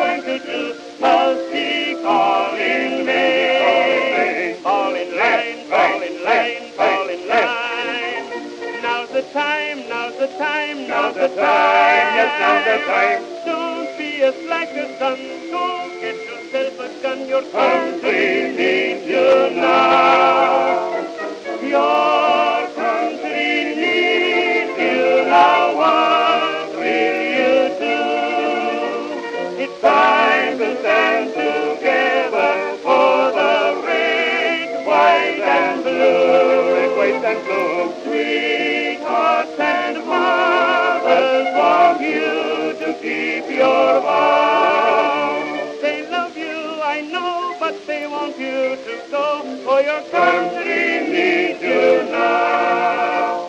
going to do? Must he fall in line? Fall in line, fall in line, fall in line. Now's the time, now's the time, now's the time. Yes, now's the time. Don't be a slacker, son. Go get yourself a gun. Your country needs you now. Your country needs you now. What will you do? It's time to stand together for the red, white, and blue. Red, white, and blue. Sweethearts and mothers want you to keep your vow. They love you, I know, but they want you to go, for your country needs you now.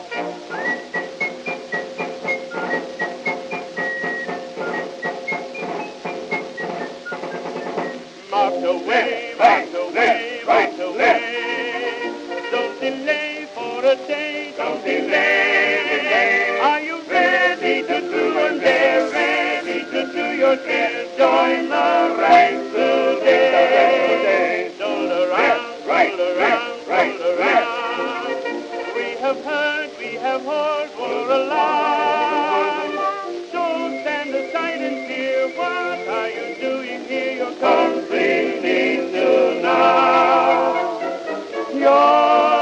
March away, march away, march away. Don't delay for a day, don't delay. Are you ready to do and dare, ready to do your share? Join the ranks today. Stroll around, stroll around, stroll around. We have heard, we have heard for a lot. Don't stand aside and fear. What are you doing here? Your country needs you now. Your